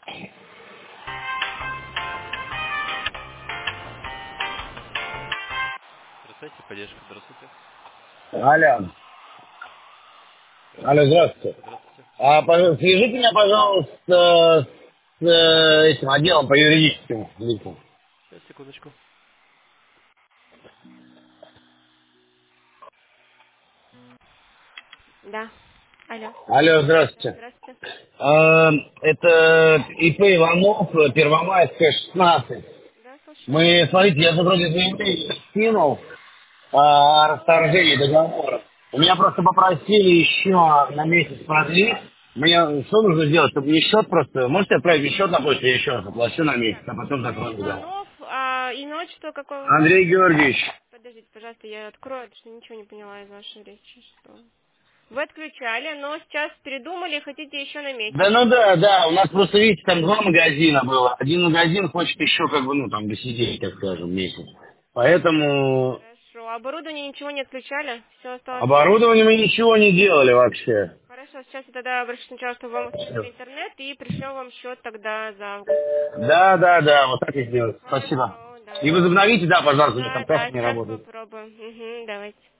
Здравствуйте, поддержка, здравствуйте. Алло. Алло, здравствуйте. Здравствуйте. Свяжите меня, пожалуйста, с этим отделом по юридическим лицам. Сейчас, секундочку. Да. Алло. Алло, Да, здравствуйте. здравствуйте. Это ИП Иванов, Первомайская, 16. Да, слушаю. Смотрите, я же вроде заявление скинул о расторжении договора. У меня просто попросили еще на месяц продлить. Мне что нужно сделать, чтобы мне счет просто... Можете отправить мне счет на почту, я еще раз оплачу на месяц, Так, а потом закрою договор. Иванов, имя, отчество какое у вас? Андрей Георгиевич. Подождите, пожалуйста, я открою, потому что ничего не поняла из вашей речи. Что? Вы отключали, но сейчас передумали, хотите еще на месяц. Да, ну да, да, у нас просто, видите, там два магазина было. Один магазин хочет еще, как бы, ну, там, досидеть, так скажем, месяц. Поэтому Хорошо. Оборудование ничего не отключали? Все осталось на месте? оборудование мы ничего не делали вообще. Хорошо, сейчас я тогда обращусь сначала, чтобы вам отключили интернет и пришлю вам счет тогда за август. Да, да, да, вот так и сделать. Спасибо. Хорошо, да. И возобновите, да, пожалуйста, у меня Да, там да, касса не сейчас работает. попробуем. Угу, давайте.